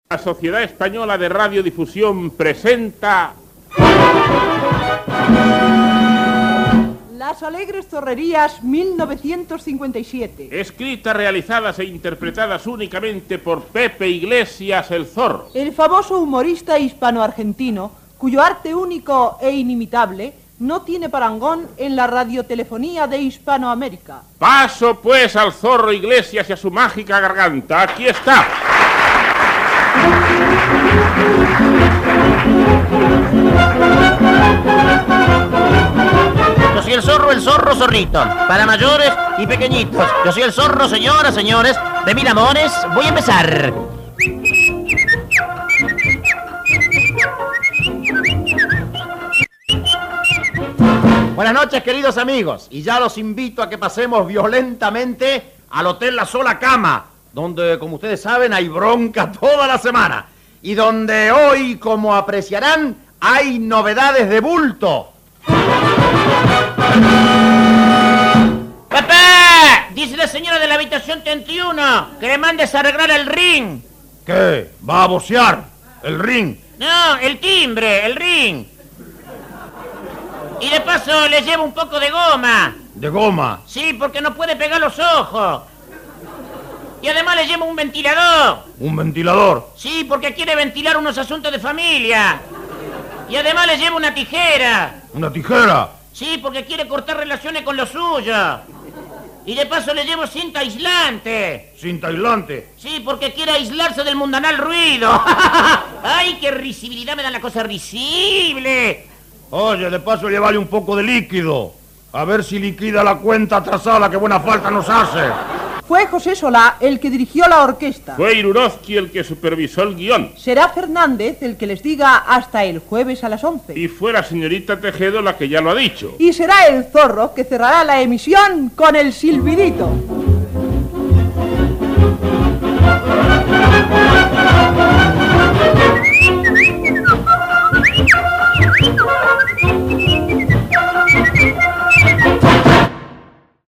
La Sociedad Española de Radiodifusión presenta... Las Alegres Zorrerías 1957. Escritas, realizadas e interpretadas únicamente por Pepe Iglesias el Zorro. El famoso humorista hispano-argentino, cuyo arte único e inimitable no tiene parangón en la radiotelefonía de Hispanoamérica. Paso pues al Zorro Iglesias y a su mágica garganta. Aquí está. Yo soy el zorro zorrito, para mayores y pequeñitos. Yo soy el zorro, señoras, señores, de mil amores. Voy a empezar. Buenas noches, queridos amigos, y ya los invito a que pasemos violentamente al Hotel La Sola Cama, donde, como ustedes saben, hay bronca toda la semana, y donde hoy, como apreciarán, hay novedades de bulto. ¡Papá! Dice la señora de la habitación 31 que le mandes a arreglar el ring. ¿Qué? ¿Va a bocear? ¿El ring? No, el timbre, el ring. Y de paso le llevo un poco de goma. ¿De goma? Sí, porque no puede pegar los ojos. Y además le llevo un ventilador. ¿Un ventilador? Sí, porque quiere ventilar unos asuntos de familia. Y además le llevo una tijera. ¿Una tijera? Sí, porque quiere cortar relaciones con lo suyo. Y de paso le llevo cinta aislante. ¿Cinta aislante? Sí, porque quiere aislarse del mundanal ruido. ¡Ay, qué risibilidad me dan las cosas risibles! Oye, de paso llevale un poco de líquido. A ver si liquida la cuenta atrasada que buena falta nos hace. Fue José Solá el que dirigió la orquesta. Fue Irurozki el que supervisó el guión. Será Fernández el que les diga hasta el jueves a las 11. Y fue la señorita Tejedo la que ya lo ha dicho. Y será el Zorro que cerrará la emisión con el silbidito.